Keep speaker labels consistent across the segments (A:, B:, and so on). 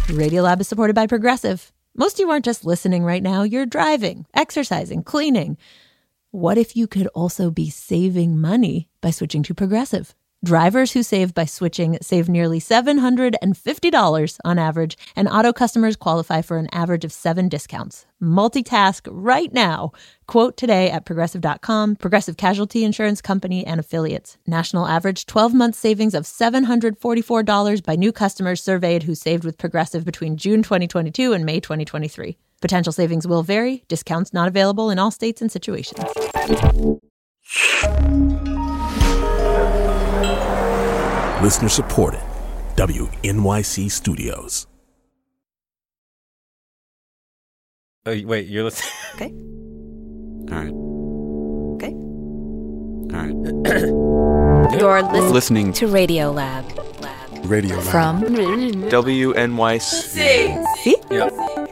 A: Radiolab is supported by Progressive. Most of you aren't just listening right now. You're driving, exercising, cleaning. What if you could also be saving money by switching to Progressive? Drivers who save by switching save nearly $750 on average, and auto customers qualify for an average of 7 discounts. Multitask right now. Quote today at Progressive.com. Progressive Casualty Insurance Company and Affiliates. National average 12-month savings of $744 by new customers surveyed who saved with Progressive between June 2022 and May 2023. Potential savings will vary. Discounts not available in all states and situations.
B: Listener supported. WNYC Studios.
C: Oh, wait, you're listening?
A: Okay.
D: All right.
A: Okay.
D: All right.
E: You're
D: listening
E: to Radiolab.
D: Radio Lab.
E: From
D: WNYC.
A: See?
C: Yep.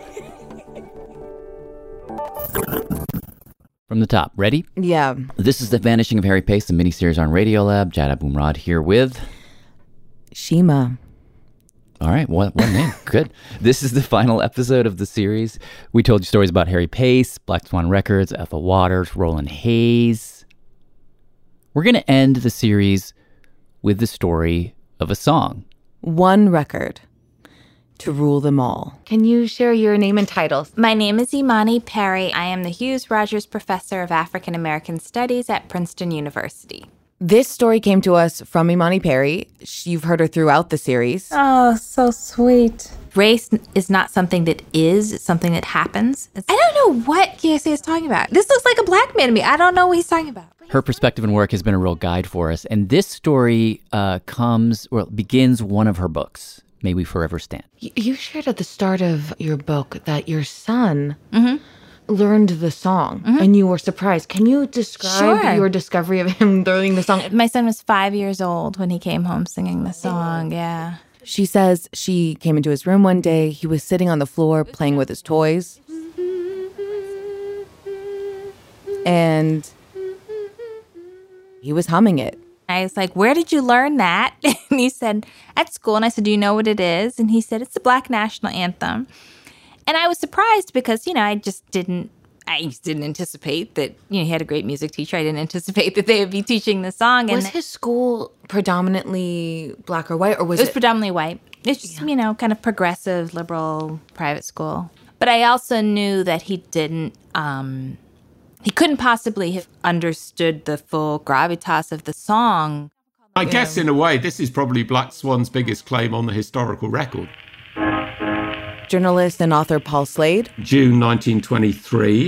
F: From the top. Ready?
G: Yeah.
F: This is The Vanishing of Harry Pace, the miniseries on Radiolab. Jad Abumrad here with...
G: Shima.
F: All right, what name? Good. This is the final episode of the series. We told you stories about Harry Pace, Black Swan Records, Ethel Waters, Roland Hayes. We're going to end the series with the story of a song.
G: One record to rule them all. Can you share your name and title?
E: My name is Imani Perry. I am the Hughes Rogers Professor of African American Studies at Princeton University.
G: This story came to us from Imani Perry. You've heard her throughout the series.
H: Oh, so sweet.
E: Race is not something that is, it's something that happens. I don't know what KSA is talking about. This looks like a black man to me. I don't know what he's talking about.
F: Her perspective and work has been a real guide for us. And this story begins one of her books, May We Forever Stand.
G: You shared at the start of your book that your son learned the song and you were surprised. Can you describe your discovery of him learning the song?
E: My son was 5 years old when he came home singing the song, yeah.
G: She says she came into his room one day. He was sitting on the floor playing with his toys. And he was humming it.
E: I was like, where did you learn that? And he said, at school. And I said, do you know what it is? And he said, it's the Black National Anthem. And I was surprised because, I just didn't anticipate that, he had a great music teacher. I didn't anticipate that they would be teaching the song.
G: Was his school predominantly black or white, or was it?
E: It was predominantly white. It's just, kind of progressive, liberal, private school. But I also knew that he didn't, he couldn't possibly have understood the full gravitas of the song.
I: I guess in a way, this is probably Black Swan's biggest claim on the historical record.
G: Journalist and author Paul Slade.
I: June 1923.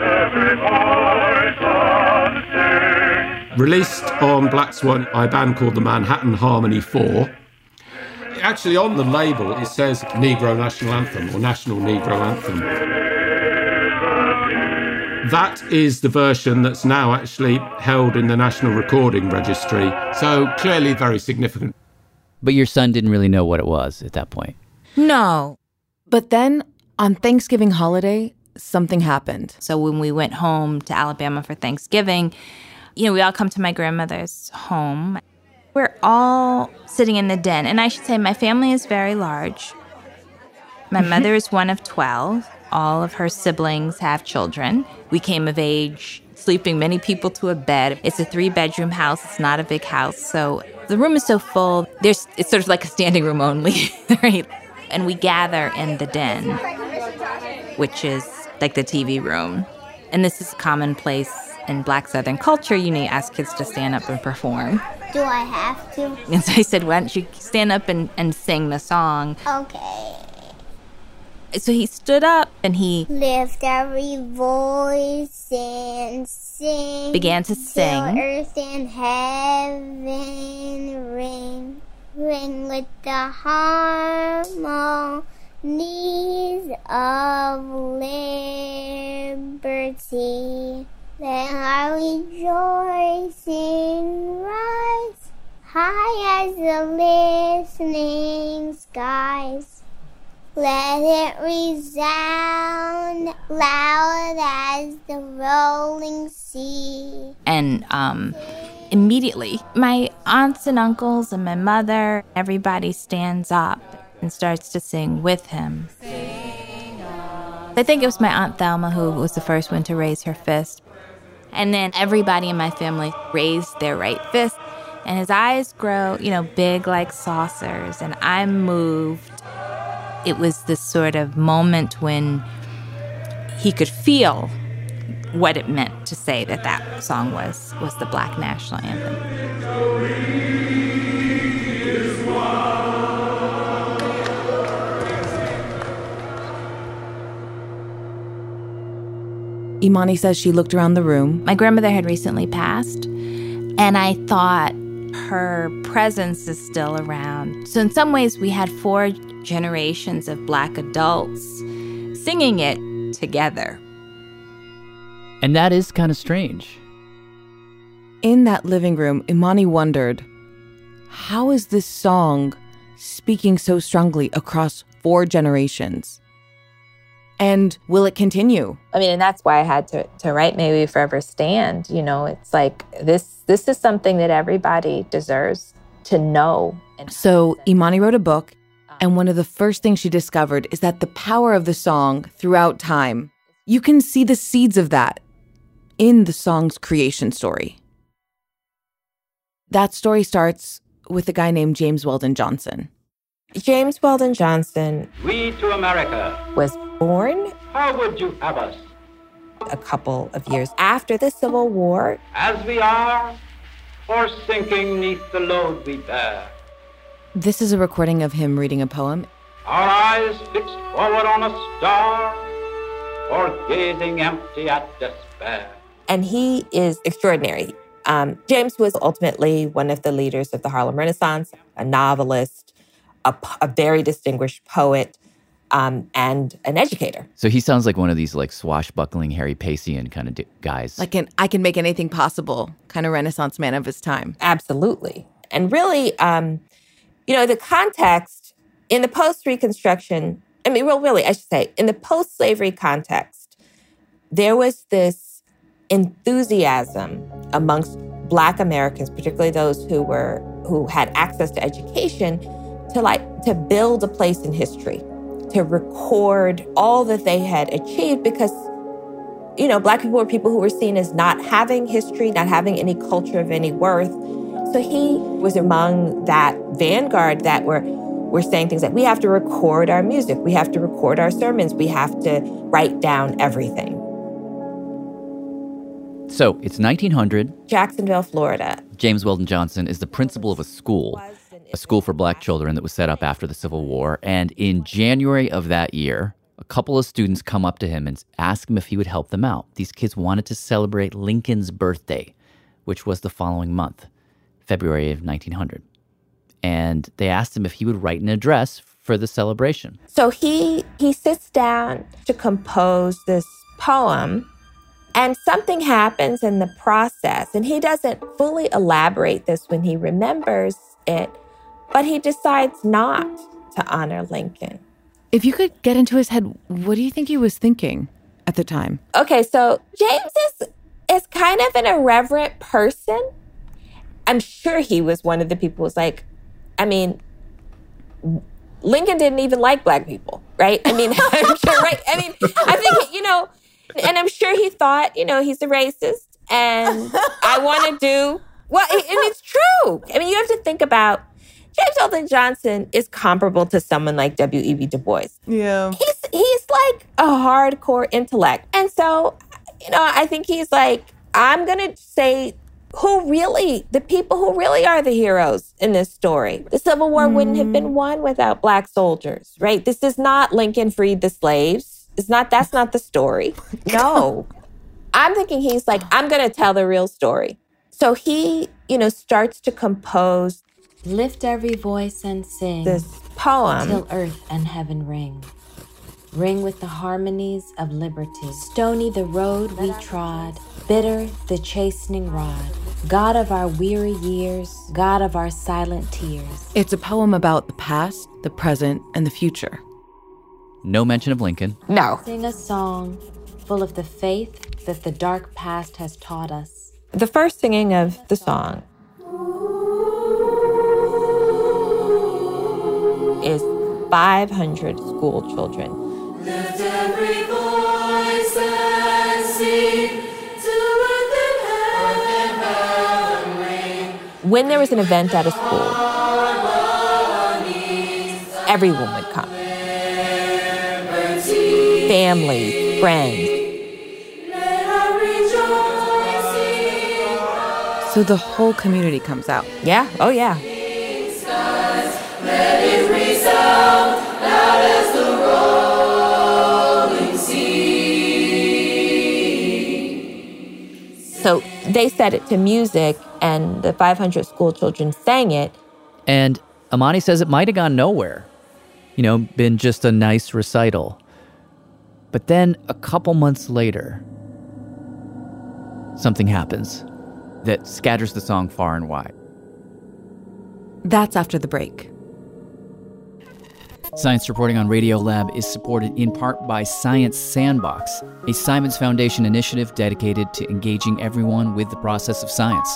I: Released on Black Swan by a band called the Manhattan Harmony 4. Actually, on the label, it says Negro National Anthem or National Negro Anthem. That is the version that's now actually held in the National Recording Registry. So clearly very significant.
F: But your son didn't really know what it was at that point.
E: No.
G: But then on Thanksgiving holiday, something happened.
E: So when we went home to Alabama for Thanksgiving, we all come to my grandmother's home. We're all sitting in the den. And I should say my family is very large. My mother is one of 12. All of her siblings have children. We came of age, sleeping many people to a bed. It's a 3-bedroom house. It's not a big house. So the room is so full. It's sort of like a standing room only, right? And we gather in the den, which is like the TV room. And this is commonplace in Black Southern culture. You ask kids to stand up and perform.
J: Do I have to?
E: And so I said, why don't you stand up and sing the song?
J: Okay.
E: So he stood up and he
J: lift every voice and sing.
E: Began to sing.
J: Till earth and heaven ring. Ring with the harmonies of liberty. Then our rejoicing rise high as the listening skies. Let it resound loud as the rolling sea.
E: And immediately, my aunts and uncles and my mother, everybody stands up. and starts to sing with him. I think it was my Aunt Thelma who was the first one to raise her fist. And then everybody in my family raised their right fist. And his eyes grow, big like saucers. And I'm moved. It was this sort of moment when he could feel what it meant to say that song was the Black national anthem.
G: Imani says she looked around the room.
E: My grandmother had recently passed, and I thought her presence is still around. So in some ways, we had 4 generations of Black adults singing it together.
F: And that is kind of strange.
G: In that living room, Imani wondered, how is this song speaking so strongly across 4 generations? And will it continue?
K: I mean, and that's why I had to write May We Forever Stand. It's like this is something that everybody deserves to know.
G: So Imani wrote a book, and one of the first things she discovered is that the power of the song throughout time, you can see the seeds of that in the song's creation story. That story starts with a guy named James Weldon Johnson.
K: James Weldon Johnson,
L: We to America,
K: was born.
L: How would you have us?
K: A couple of years after the Civil War.
L: As we are, or sinking neath the load we bear.
G: This is a recording of him reading a poem.
L: Our eyes fixed forward on a star, or gazing empty at despair.
K: And he is extraordinary. James was ultimately one of the leaders of the Harlem Renaissance, a novelist, a very distinguished poet, and an educator.
F: So he sounds like one of these like swashbuckling Harry Paceian kind of guys.
G: Like I can make anything possible kind of Renaissance man of his time.
K: Absolutely. And really, the context in the post-Reconstruction, I should say, in the post-slavery context, there was this enthusiasm amongst Black Americans, particularly those who had access to education, to build a place in history, to record all that they had achieved, because, Black people were people who were seen as not having history, not having any culture of any worth. So he was among that vanguard that were saying things like, we have to record our music, we have to record our sermons, we have to write down everything.
F: So it's 1900.
K: Jacksonville, Florida.
F: James Weldon Johnson is the principal of a school for Black children that was set up after the Civil War. And in January of that year, a couple of students come up to him and ask him if he would help them out. These kids wanted to celebrate Lincoln's birthday, which was the following month, February of 1900. And they asked him if he would write an address for the celebration.
K: So he sits down to compose this poem, and something happens in the process. And he doesn't fully elaborate this when he remembers it, but he decides not to honor Lincoln.
G: If you could get into his head, what do you think he was thinking at the time?
K: Okay, so James is kind of an irreverent person. I'm sure he was one of the people who's like, Lincoln didn't even like Black people, right? I'm sure, right? I think, and I'm sure he thought, he's a racist and I want to do, and it's true. You have to think about, James Weldon Johnson is comparable to someone like W.E.B. Du Bois.
G: Yeah.
K: He's like a hardcore intellect. And so, I think he's like, I'm going to say the people who really are the heroes in this story. The Civil War wouldn't have been won without Black soldiers, right? This is not Lincoln freed the slaves. That's not the story. No. I'm thinking he's like, I'm going to tell the real story. So he, starts to compose.
M: Lift every voice and sing
K: this poem
M: till earth and heaven ring. Ring with the harmonies of liberty. Stony the road we trod, bitter the chastening rod. God of our weary years, God of our silent tears.
G: It's a poem about the past, the present, and the future.
F: No mention of Lincoln.
K: No.
M: Sing a song full of the faith that the dark past has taught us.
K: The first singing of the song is 500 school children.
N: Lift every voice and sing to earth and heaven ring.
K: When there was an event at a school, everyone would come. Families, friends.
G: So the whole community comes out.
K: Yeah, oh yeah.
N: Let it resound loud as the rolling sea.
K: So they set it to music, and the 500 school children sang it.
F: And Imani says it might have gone nowhere. Been just a nice recital. But then a couple months later, something happens that scatters the song far and wide.
G: That's after the break.
F: Science Reporting on Radiolab is supported in part by Science Sandbox, a Simons Foundation initiative dedicated to engaging everyone with the process of science.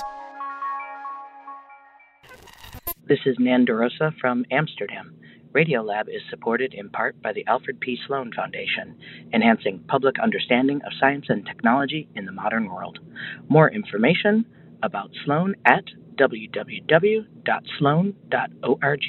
O: This is Nan DeRosa from Amsterdam. Radiolab is supported in part by the Alfred P. Sloan Foundation, enhancing public understanding of science and technology in the modern world. More information about Sloan at www.sloan.org.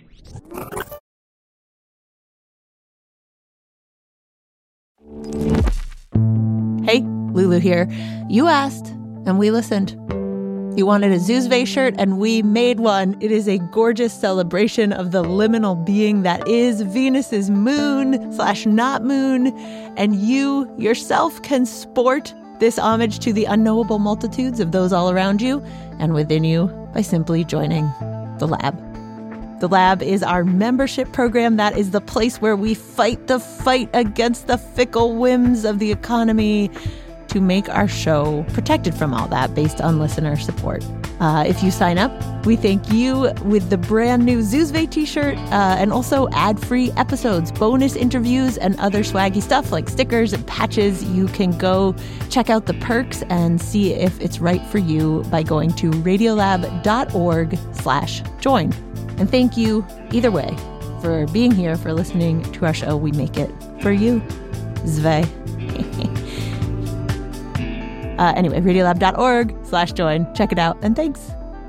A: Hey, Lulu here. You asked, and we listened. You wanted a Zuzve shirt, and we made one. It is a gorgeous celebration of the liminal being that is Venus's moon/not moon, and you yourself can sport this homage to the unknowable multitudes of those all around you and within you by simply joining the Lab. The Lab is our membership program. That is the place where we fight the fight against the fickle whims of the economy to make our show protected from all that based on listener support. If you sign up, we thank you with the brand new Zuzve t-shirt and also ad-free episodes, bonus interviews, and other swaggy stuff like stickers and patches. You can go check out the perks and see if it's right for you by going to radiolab.org/join. And thank you, either way, for being here, for listening to our show. We make it for you. Zve. Anyway, radiolab.org/join. Check it out, and thanks.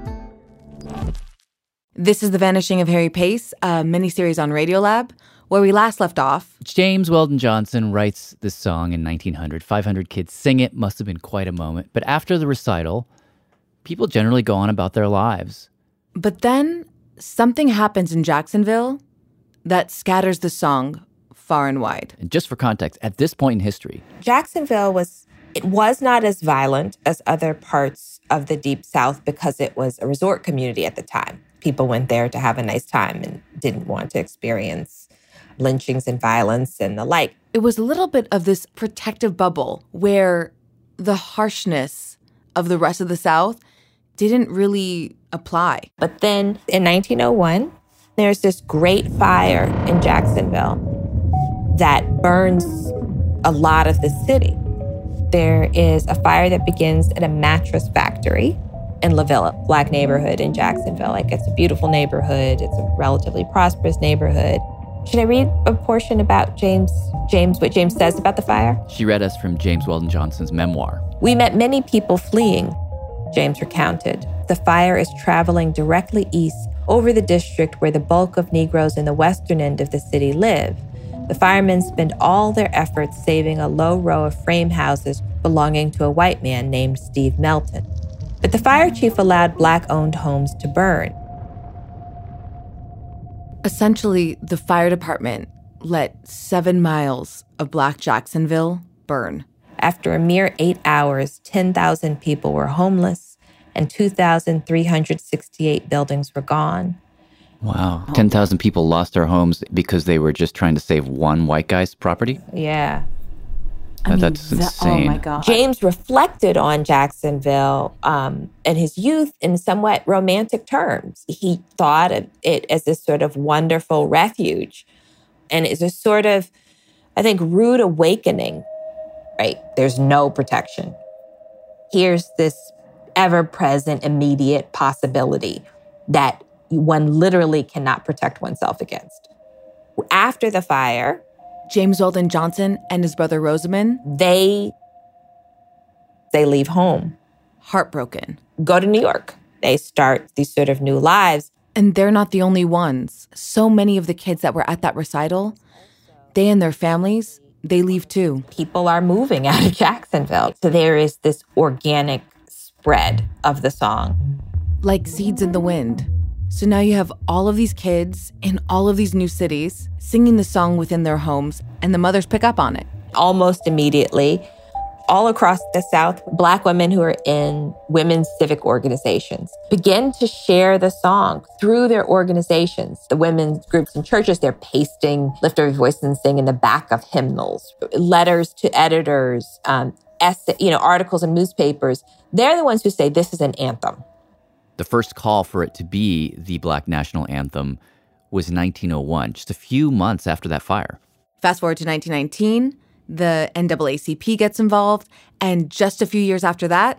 G: This is The Vanishing of Harry Pace, a miniseries on Radiolab, where we last left off.
F: James Weldon Johnson writes this song in 1900. 500 kids sing it. Must have been quite a moment. But after the recital, people generally go on about their lives.
G: But then something happens in Jacksonville that scatters the song far and wide.
F: And just for context, at this point in history,
K: Jacksonville was not as violent as other parts of the Deep South because it was a resort community at the time. People went there to have a nice time and didn't want to experience lynchings and violence and the like.
G: It was a little bit of this protective bubble where the harshness of the rest of the South didn't really apply.
K: But then in 1901, there's this great fire in Jacksonville that burns a lot of the city. There is a fire that begins at a mattress factory in La Villa, Black neighborhood in Jacksonville. It's a beautiful neighborhood. It's a relatively prosperous neighborhood. Should I read a portion about what James says about the fire?
F: She read us from James Weldon Johnson's memoir.
K: We met many people fleeing, James recounted. The fire is traveling directly east over the district where the bulk of Negroes in the western end of the city live. The firemen spend all their efforts saving a low row of frame houses belonging to a white man named Steve Melton. But the fire chief allowed Black-owned homes to burn.
G: Essentially, the fire department let 7 miles of Black Jacksonville burn.
K: After a mere 8 hours, 10,000 people were homeless and 2,368 buildings were gone.
F: Wow. 10,000 people lost their homes because they were just trying to save one white guy's property?
K: Yeah.
F: That's insane.
G: Oh, my God.
K: James reflected on Jacksonville and his youth in somewhat romantic terms. He thought of it as this sort of wonderful refuge. And it's a sort of, I think, rude awakening, right? There's no protection. Here's this ever-present, immediate possibility that one literally cannot protect oneself against. After the fire,
G: James Weldon Johnson and his brother Rosamond,
K: they leave home.
G: Heartbroken.
K: Go to New York. They start these sort of new lives.
G: And they're not the only ones. So many of the kids that were at that recital, they and their families, they leave too.
K: People are moving out of Jacksonville. So there is this organic spread of the song.
G: Like seeds in the wind. So now you have all of these kids in all of these new cities singing the song within their homes, and the mothers pick up on it.
K: Almost immediately, all across the South, Black women who are in women's civic organizations begin to share the song through their organizations. The women's groups in churches, they're pasting Lift Every Voice and Sing in the back of hymnals, letters to editors, articles in newspapers. They're the ones who say this is an anthem.
F: The first call for it to be the Black National Anthem was 1901, just a few months after that fire.
G: Fast forward to 1919, the NAACP gets involved, and just a few years after that,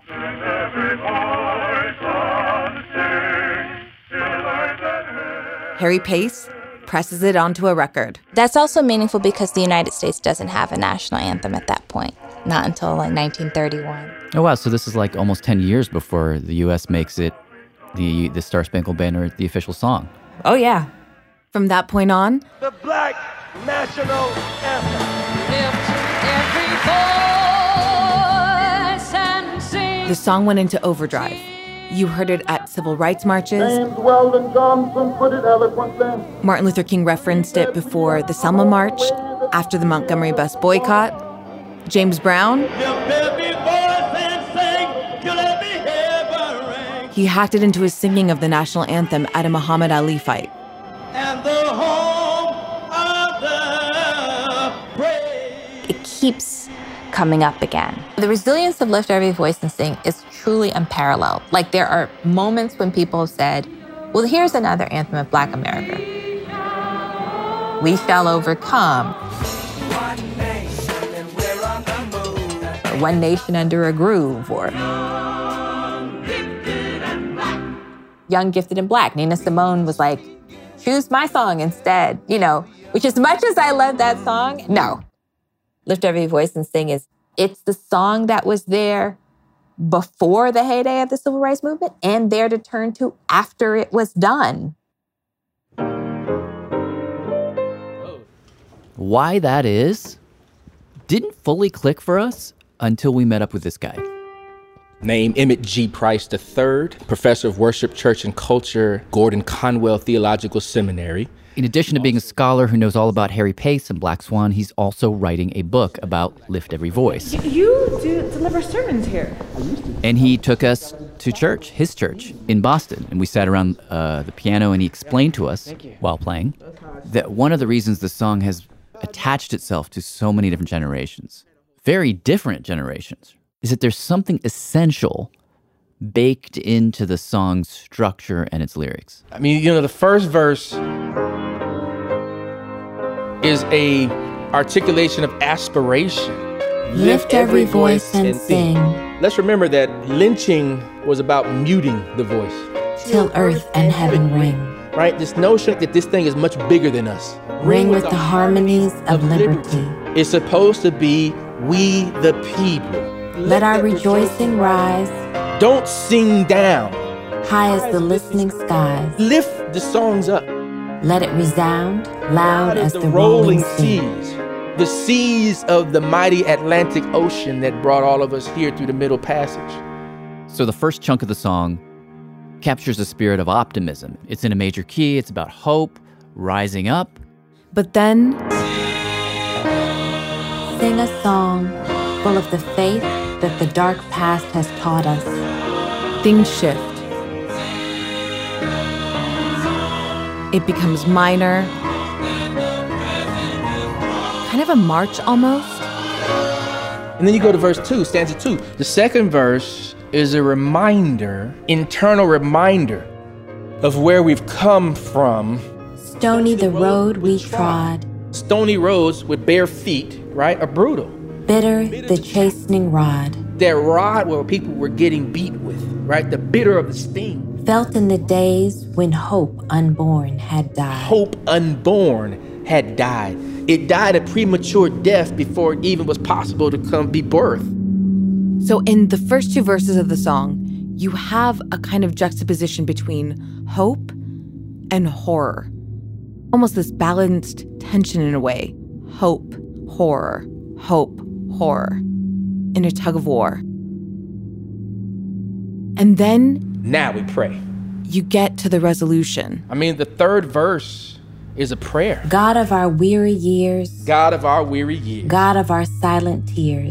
G: Harry Pace presses it onto a record.
E: That's also meaningful because the United States doesn't have a national anthem at that point, not until like 1931.
F: Oh, wow. So this is like almost 10 years before the U.S. makes it the Star Spangled Banner the official song.
K: Oh, yeah.
G: From that point on,
N: the Black National Anthem.
G: The song went into overdrive. You heard it at civil rights marches.
N: James Weldon Johnson put it eloquently.
G: Martin Luther King referenced it before the Selma March, after the Montgomery bus boycott. James Brown, he hacked it into his singing of the national anthem at a Muhammad Ali fight.
N: And the home of the brave.
E: It keeps coming up again.
K: The resilience of Lift Every Voice and Sing is truly unparalleled. Like, there are moments when people have said, well, here's another anthem of Black America. We shall overcome. Or One Nation Under a Groove, or Young, Gifted, and Black. Nina Simone was like, choose my song instead, which as much as I love that song, no. Lift Every Voice and Sing it's the song that was there before the heyday of the Civil Rights Movement and there to turn to after it was done.
F: Why that is didn't fully click for us until we met up with this guy.
P: Name Emmett G. Price III, professor of worship, church, and culture, Gordon Conwell Theological Seminary.
F: In addition to being a scholar who knows all about Harry Pace and Black Swan, he's also writing a book about Lift Every Voice.
H: You do deliver sermons here.
F: And he took us to church, his church, in Boston. And we sat around the piano, and he explained to us, while playing, that one of the reasons the song has attached itself to so many different generations, very different generations, is that there's something essential baked into the song's structure and its lyrics.
P: I mean, the first verse is a articulation of aspiration.
M: Lift every voice and sing.
P: Let's remember that lynching was about muting the voice.
M: Till earth and heaven ring.
P: Right? This notion that this thing is much bigger than us.
M: Ring with the harmonies of liberty.
P: It's supposed to be we the people.
M: Let our rejoicing rise.
P: Don't sing down.
M: High as the listening skies.
P: Lift the songs up.
M: Let it resound loud as the rolling seas.
P: The seas of the mighty Atlantic Ocean that brought all of us here through the Middle Passage.
F: So the first chunk of the song captures a spirit of optimism. It's in a major key. It's about hope, rising up.
G: But then,
M: sing a song full of the faith that the dark past has taught us.
G: Things shift. It becomes minor, kind of a march almost.
P: And then you go to verse 2, stanza 2. The second verse is a reminder, internal reminder of where we've come from.
M: Stony the road we trod.
P: Stony roads with bare feet, right, are brutal.
M: Bitter the chastening rod.
P: That rod where people were getting beat with, right? The bitter of the sting.
M: Felt in the days when hope unborn had died.
P: Hope unborn had died. It died a premature death before it even was possible to be birthed.
G: So in the first two verses of the song, you have a kind of juxtaposition between hope and horror. Almost this balanced tension in a way. Hope, horror, in a tug of war. And then...
P: now we pray.
G: You get to the resolution.
P: I mean, the third verse is a prayer.
M: God of our weary years.
P: God of our weary years.
M: God of our silent tears.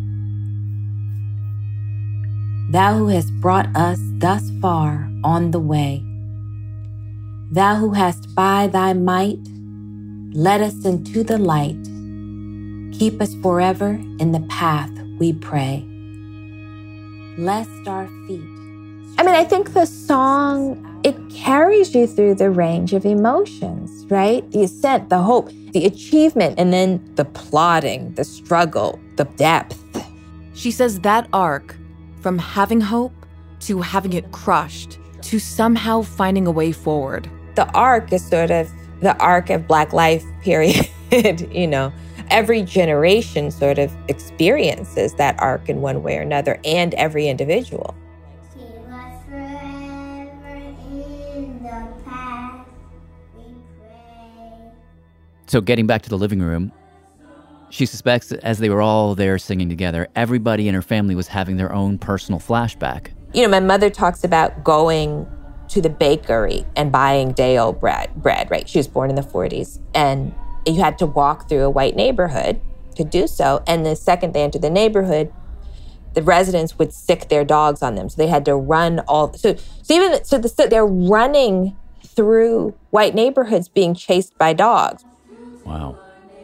M: Thou who hast brought us thus far on the way. Thou who hast by thy might led us into the light. Keep us forever in the path, we pray. Lest our feet...
E: I mean, I think the song, it carries you through the range of emotions, right? The ascent, the hope, the achievement, and then the plodding, the struggle, the depth.
G: She says that arc, from having hope to having it crushed, to somehow finding a way forward.
K: The arc is sort of the arc of Black life, period. You know, every generation sort of experiences that arc in one way or another, and every individual.
F: So getting back to the living room, she suspects that as they were all there singing together, everybody in her family was having their own personal flashback.
K: You know, my mother talks about going to the bakery and buying day-old bread, right? She was born in the 40s. And you had to walk through a white neighborhood to do so. And the second they entered the neighborhood, the residents would sick their dogs on them. So they had to run they're running through white neighborhoods being chased by dogs.
F: Wow.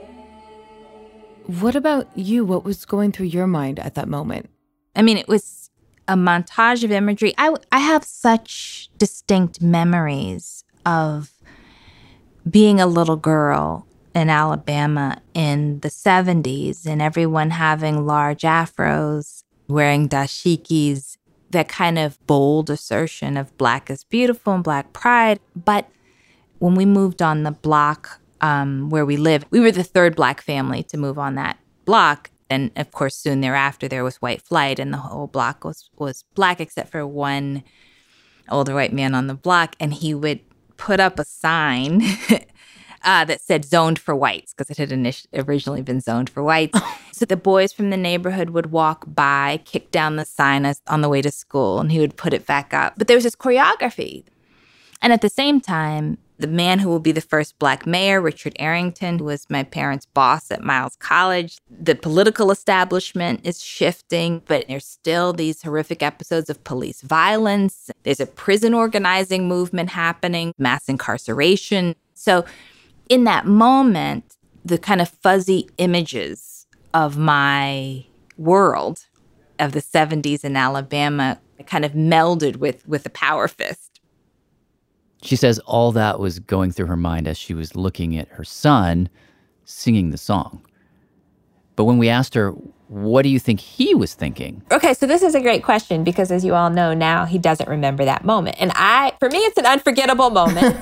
G: What about you? What was going through your mind at that moment?
E: I mean, it was a montage of imagery. I have such distinct memories of being a little girl in Alabama in the 70s and everyone having large afros, wearing dashikis, that kind of bold assertion of Black is beautiful and Black pride. But when we moved on the block where we live, we were the third Black family to move on that block. And of course, soon thereafter, there was white flight and the whole block was Black except for one older white man on the block. And he would put up a sign that said zoned for whites because it had originally been zoned for whites. So the boys from the neighborhood would walk by, kick down the sign on the way to school, and he would put it back up. But there was this choreography. And at the same time, the man who will be the first Black mayor, Richard Arrington, who was my parents' boss at Miles College. The political establishment is shifting, but there's still these horrific episodes of police violence. There's a prison organizing movement happening, mass incarceration. So in that moment, the kind of fuzzy images of my world of the 70s in Alabama kind of melded with a power fist.
F: She says all that was going through her mind as she was looking at her son singing the song. But when we asked her, what do you think he was thinking?
K: Okay, so this is a great question because as you all know now, he doesn't remember that moment. And for me, it's an unforgettable moment.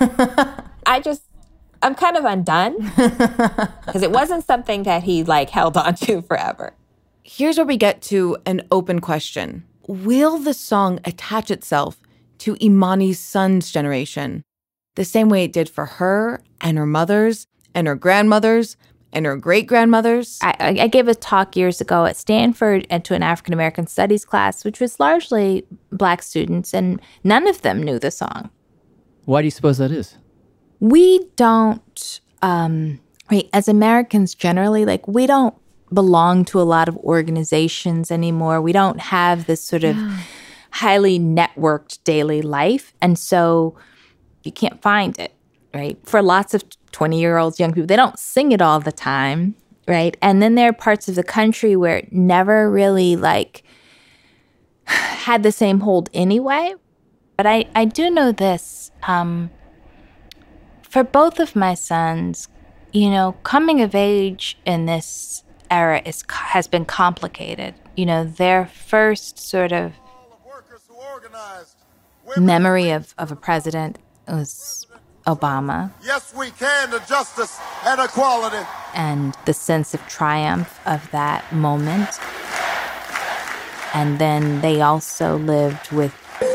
K: I'm kind of undone because it wasn't something that he held on to forever.
G: Here's where we get to an open question. Will the song attach itself to Imani's son's generation, the same way it did for her and her mothers and her grandmothers and her great-grandmothers?
E: I gave a talk years ago at Stanford and to an African-American studies class, which was largely Black students, and none of them knew the song.
F: Why do you suppose that is?
E: We don't, as Americans generally, we don't belong to a lot of organizations anymore. We don't have this sort of highly networked daily life. And so you can't find it, right? For lots of 20-year-olds, young people, they don't sing it all the time, right? And then there are parts of the country where it never really had the same hold anyway. But I do know this, for both of my sons, coming of age in this era has been complicated. Their first sort of memory of a president was Obama.
N: Yes, we can to justice and equality.
E: And the sense of triumph of that moment. And then they also lived with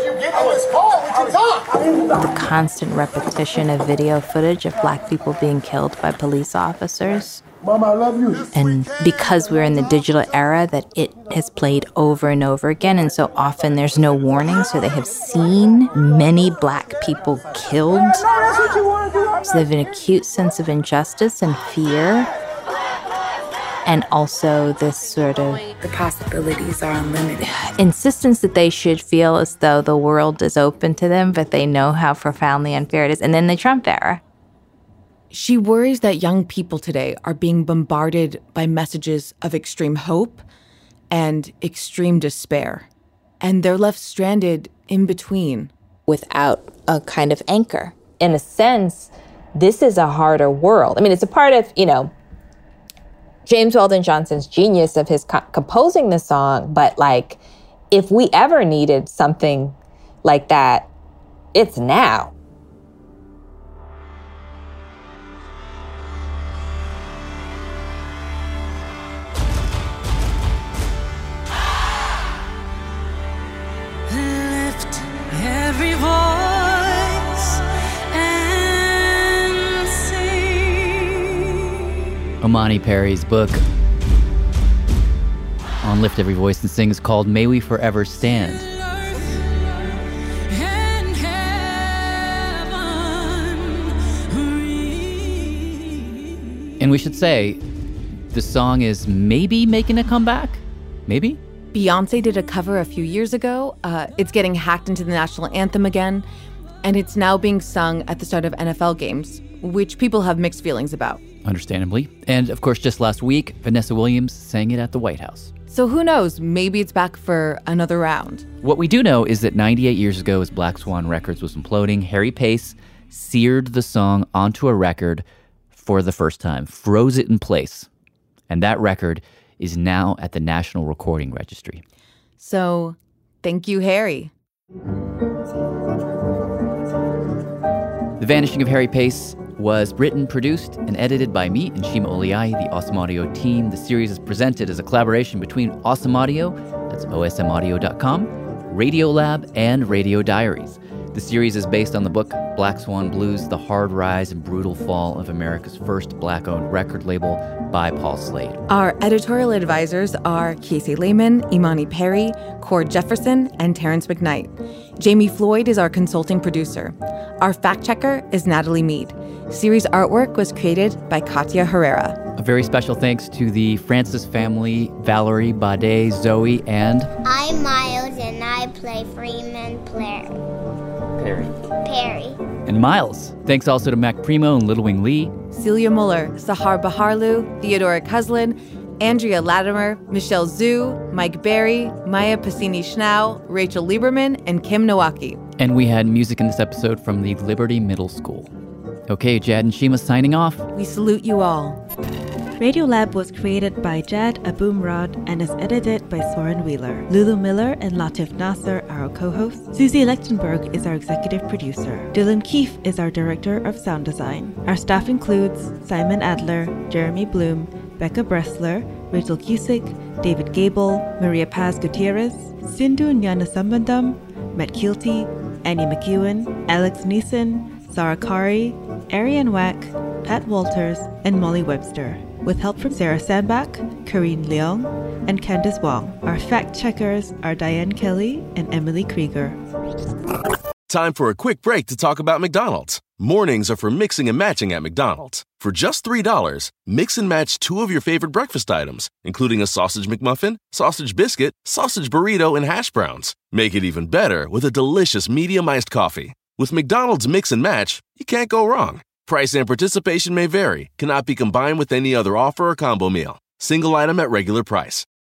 E: the constant repetition of video footage of Black people being killed by police officers.
N: Mama, I love you.
E: And because we're in the digital era, that it has played over and over again. And so often there's no warning. So they have seen many Black people killed. So they have an acute sense of injustice and fear. And also this sort of...
Q: the possibilities are unlimited.
E: Insistence that they should feel as though the world is open to them, but they know how profoundly unfair it is. And then the Trump era.
G: She worries that young people today are being bombarded by messages of extreme hope and extreme despair. And they're left stranded in between.
K: Without a kind of anchor. In a sense, this is a harder world. I mean, it's a part of, James Weldon Johnson's genius of his composing the song, but like, if we ever needed something like that, it's now.
R: Lift every voice and sing.
F: Imani Perry's book on Lift Every Voice and Sing is called May We Forever Stand. And we should say, the song is maybe making a comeback? Maybe?
G: Beyonce did a cover a few years ago. It's getting hacked into the national anthem again. And it's now being sung at the start of NFL games, which people have mixed feelings about.
F: Understandably. And of course, just last week, Vanessa Williams sang it at the White House.
G: So who knows? Maybe it's back for another round.
F: What we do know is that 98 years ago, as Black Swan Records was imploding, Harry Pace seared the song onto a record for the first time, froze it in place. And that record is now at the National Recording Registry.
G: So, thank you, Harry.
F: The Vanishing of Harry Pace was written, produced, and edited by me and Shima Oliai, the Awesome Audio team. The series is presented as a collaboration between Awesome Audio, that's osmaudio.com, Radiolab, and Radio Diaries. The series is based on the book Black Swan Blues, The Hard Rise and Brutal Fall of America's First Black-Owned Record Label by Paul Slade.
G: Our editorial advisors are Casey Lehman, Imani Perry, Cord Jefferson, and Terrence McKnight. Jamie Floyd is our consulting producer. Our fact-checker is Natalie Mead. Series artwork was created by Katia Herrera.
F: A very special thanks to the Francis family, Valerie, Bade, Zoe, and...
J: I'm Miles, and I play Freeman Perry.
F: And Miles. Thanks also to Mac Primo and Little Wing Lee.
G: Celia Muller, Sahar Baharlu, Theodora Couslin, Andrea Latimer, Michelle Zhu, Mike Berry, Maya Passini-Schnau, Rachel Lieberman, and Kim Nowaki.
F: And we had music in this episode from the Liberty Middle School. Okay, Jad and Shima signing off.
G: We salute you all.
S: Radiolab was created by Jad Abumrad and is edited by Soren Wheeler. Lulu Miller and Latif Nasser are our co-hosts. Susie Lechtenberg is our executive producer. Dylan Keefe is our director of sound design. Our staff includes Simon Adler, Jeremy Bloom, Becca Bressler, Rachel Cusick, David Gable, Maria Paz Gutierrez, Sindhu Nyanasambandam, Matt Keelty, Annie McEwen, Alex Neeson, Sarah Kari, Ariane Wack, Pat Walters, and Molly Webster, with help from Sarah Sandbach, Karine Leong, and Candice Wong. Our fact-checkers are Diane Kelly and Emily Krieger.
T: Time for a quick break to talk about McDonald's. Mornings are for mixing and matching at McDonald's. For just $3, mix and match 2 of your favorite breakfast items, including a sausage McMuffin, sausage biscuit, sausage burrito, and hash browns. Make it even better with a delicious medium iced coffee. With McDonald's Mix and Match, you can't go wrong. Price and participation may vary, cannot be combined with any other offer or combo meal. Single item at regular price.